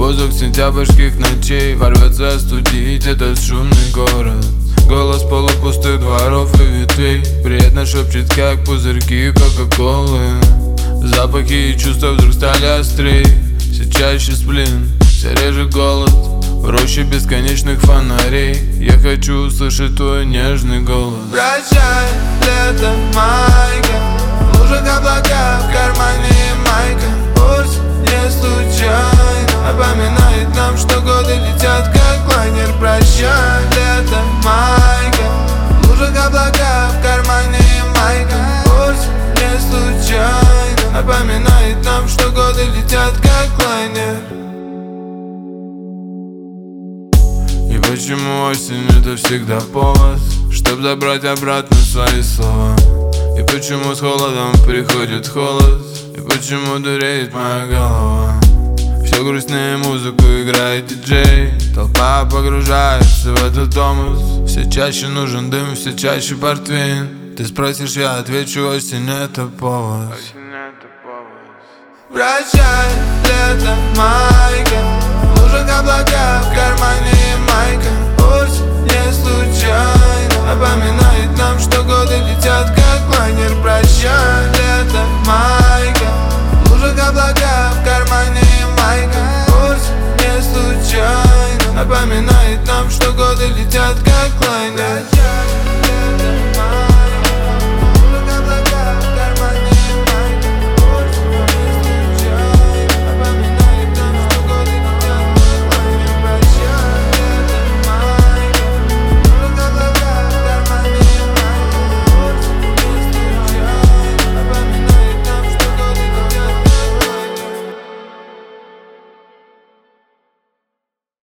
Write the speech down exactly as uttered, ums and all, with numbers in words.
воздух сентябрьских ночей ворвется остудить этот шумный город. Голос полупустых дворов и ветвей приятно шепчет, как пузырьки кока-колы. Запахи и чувства вдруг стали острей, все чаще сплин, все реже голод. В роще бесконечных фонарей я хочу услышать твой нежный голос. Прощай, лето, майка, в лужах облака, в кармане майка. Пусть не случайно напоминает нам, что годы летят как лайнер. Прощай, лето, майка, в лужах облака, в кармане майка. Пусть не случайно напоминает нам, что годы летят как лайнер. И почему осень это всегда повод, чтоб забрать обратно свои слова? И почему с холодом приходит холод? И почему дуреет моя голова? Все грустнее музыку играет диджей, толпа погружается в этот томус. Все чаще нужен дым, все чаще портвейн. Ты спросишь, я отвечу, осень это повод. Прощай, лето, майка, в лужах облака, в кармане майка. Пусть не случайно напоминает